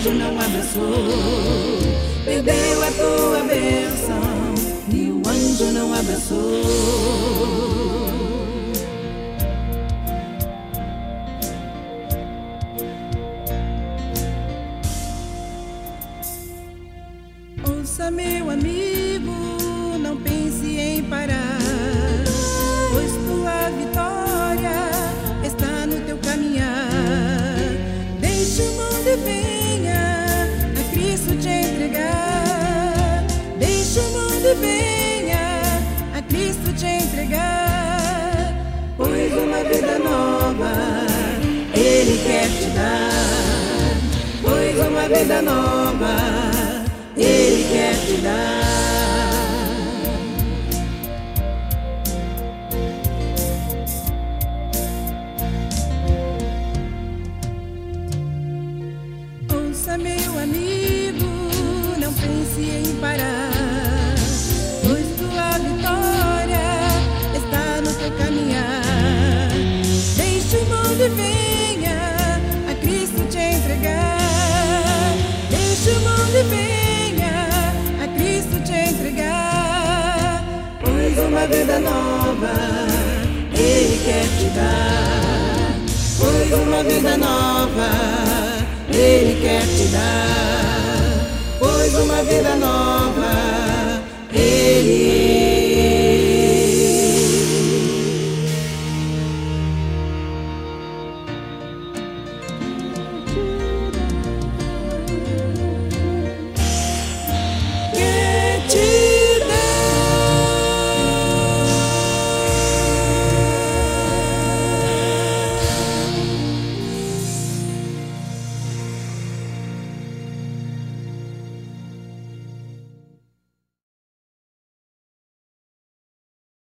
anjo não abraçou. Perdeu a tua bênção e o anjo não abraçou. Ouça, meu amigo, não pense em parar, pois tua vitória está no teu caminhar. Deixa o mundo e venha a Cristo te entregar. Deixa o mundo e venha a Cristo te entregar, pois uma vida nova Ele quer te dar. Pois uma vida nova Ele quer te dar. Ouça, meu amigo, não pense em parar, pois tua vitória está no teu caminhar. Deixa o mundo e venha a Cristo te entregar. Deixa o mundo e venha a Cristo te entregar, pois uma vida nova Ele quer te dar. Pois uma vida nova Ele quer te dar. Pois uma vida nova